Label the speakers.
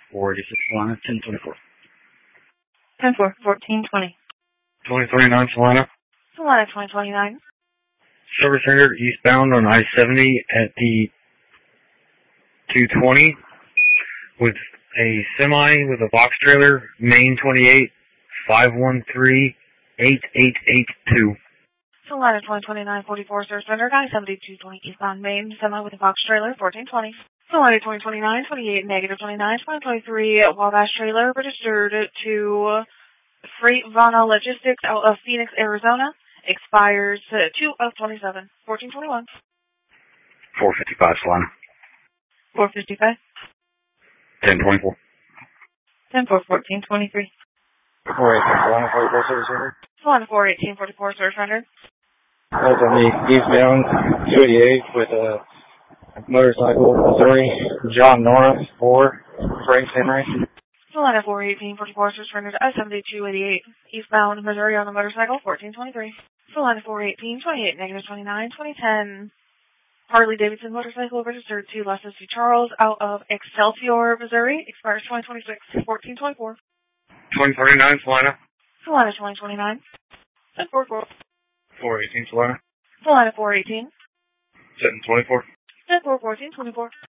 Speaker 1: 486 Solana, 1024.
Speaker 2: 10-4, 1420.
Speaker 1: 2039 Solana.
Speaker 2: Solana 2029.
Speaker 1: Service center eastbound on I-70 at the 220 with a semi with a box trailer, main 28, 513 8882.
Speaker 2: Solana 2029, 44, service center, I-70, 220 eastbound Main, semi with a box trailer, 1420. Solana 2029, 28, negative 29, 2023, Wabash trailer, registered to Freight Vana Logistics out of Phoenix, Arizona. Expires 2 of 27, 1421.
Speaker 1: 455 Solana.
Speaker 2: 455.
Speaker 1: 1024.
Speaker 2: 10-4, 1423.
Speaker 1: 418 Solana, 44 service center.
Speaker 2: Solana 418, 44, service center.
Speaker 3: That's on the eastbound 288 with a motorcycle, Missouri, John Norris, 4, Frank Henry.
Speaker 2: Solana 418, 44, service center to I-70, 288, eastbound Missouri on the motorcycle, 1423. Solana 418, 28, negative 29, 2010. Harley Davidson motorcycle registered to Leslie C. Charles out of Excelsior, Missouri. Expires 2026, 1424.
Speaker 1: 2039 Solana.
Speaker 2: Solana 2029. 1044.
Speaker 1: 418 Solana.
Speaker 2: Solana 418.
Speaker 1: 724.
Speaker 2: 10-4, 1424.